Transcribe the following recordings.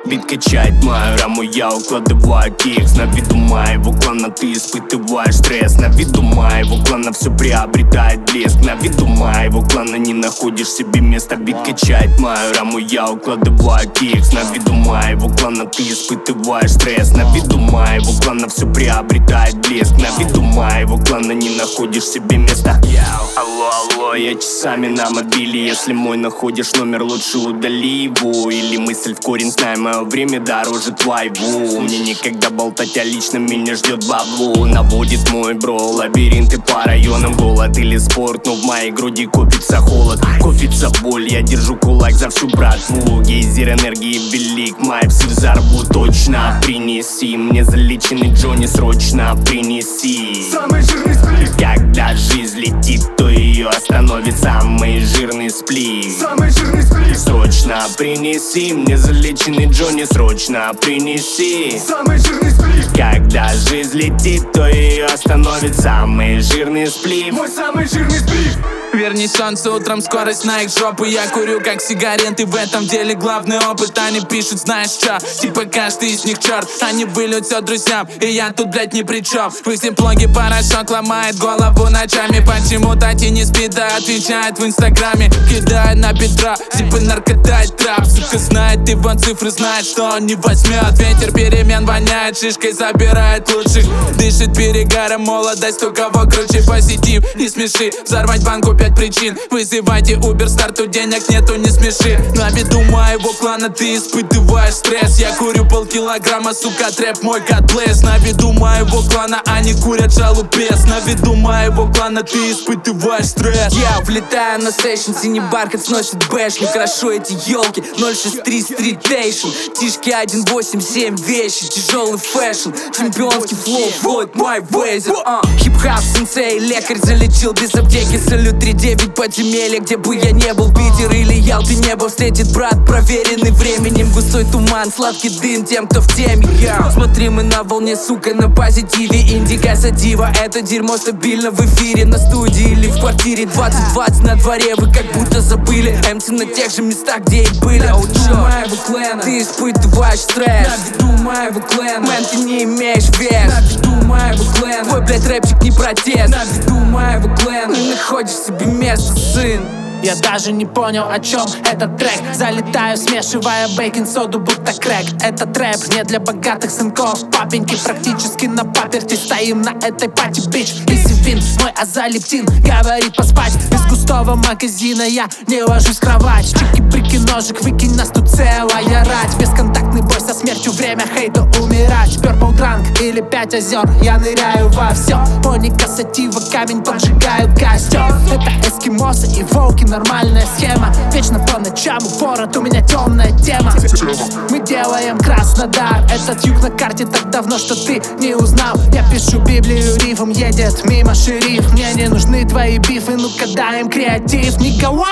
Бит качает мою раму, я укладываю текст. На виду моего клана ты испытываешь стресс. На виду моего клана все приобретает блеск. На виду моего клана не находишь себе места. Бит качает мою раму, я укладываю текст. На виду моего клана ты испытываешь стресс. На виду моего клана все приобретает блеск. На виду моего клана не находишь себе места. Алло, алло, я часами на мобиле. Если мой находишь номер, лучше удали его. Или мысль в корень, знай, мое время дороже твоего. Мне некогда болтать о личном, меня ждет бабло. Наводит мой бро, лабиринты по районам. Голод или спорт, но в моей груди копится холод. Копится боль, я держу кулак за всю братву. Гейзер энергии велик, мои псы взорву точно. Принеси мне залеченный Джонни, срочно принеси. Самый жирный сплив. Когда жизнь летит, то ее остановит самый жирный сплив. Самый жирный сплив. Срочно принеси мне залеченный Джонни, срочно принеси. Самый жирный сплив. Когда жизнь летит, то ее остановит самый жирный сплив. Мой самый жирный сплив. Верни солнце утром, скорость на их жопу. Я курю как сигареты, в этом деле главный опыт. Они пишут, знаешь чё, типа каждый из них черт. Они вылют все друзьям, и я тут, блять, ни при чем. В их блоге порошок ломает голову ночами. Почему Тати не спит, да отвечает в инстаграме. Кидает на бедра, типа наркотает трап. Сука знает его цифры, знает, что он не возьмет. Ветер перемен воняет, шишкой забирает лучших. Дышит перегаром молодость, у кого круче позитив. Не смеши, взорвать банку 5 причин. Вызывайте Uber, старту денег нету, не смеши. На виду моего клана ты испытываешь стресс. Я курю полкилограмма, сука, трэп мой God-bless. На виду моего клана они курят шалупес. На виду моего клана ты испытываешь стресс. Я влетаю на сейшн, синий бархат сносит бэш. Не крашу эти елки, 063 стритейшн. Тишки 187 вещи, тяжелый фэшн. Чемпионский флоу, Флойд май вейзер. Хип-хап сенсей, лекарь залечил без аптеки. Салют 3-9 подземелья, где бы я не был. Питер или Ялты, небо встретит брат, проверенный временем. Густой туман, сладкий дым тем, кто в теме. Смотри, мы на волне, сука, на позитиве. Индика садива, это дерьмо стабильно в эфире. На студии или в квартире 20-20 на дворе. Вы как будто забыли МС на тех же местах, где и были. На виду моего клана ты испытываешь стресс. На виду моего клана, мэн, ты не имеешь вес. На виду моего клана, твой, блядь, рэпчик не протест. На виду моего клана, не находишь себе место, сын. Я даже не понял, о чем этот трек. Залетаю, смешивая бейкинг-соду, будто крэк. Этот рэп не для богатых сынков. Папеньки практически на паперти. Стоим на этой пати, бич. Изи вин, мой азалептин говорит поспать. Без густого магазина я не ложусь в кровать. Чики-прики, ножик, выкинь, нас тут целая рать. Бесконтактный бой со смертью, время хейту умирать. Purple Drunk или 5 озер, я ныряю во все. Поника, сатива, камень, поджигаю костер. Это эскимосы и волки, нормальная схема. Вечно по ночам упорот, у меня темная тема. Мы делаем Краснодар. Этот юг на карте так давно, что ты не узнал. Я пишу Библию рифом, едет мимо шериф. Мне не нужны твои бифы, ну-ка дай им креатив. Никого.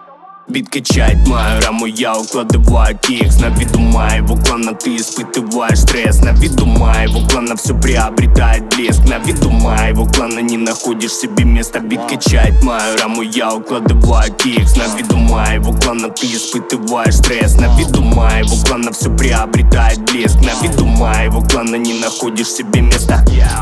Бит качает мою раму, я укладываю текст. На виду моего клана ты испытываешь стресс. На виду моего клана все приобретает блеск. На виду моего клана не находишь себе места. Бит качает мою раму, я укладываю текст. На виду моего клана ты испытываешь стресс. На виду моего клана все приобретает блеск. На виду моего клана не находишь себе места.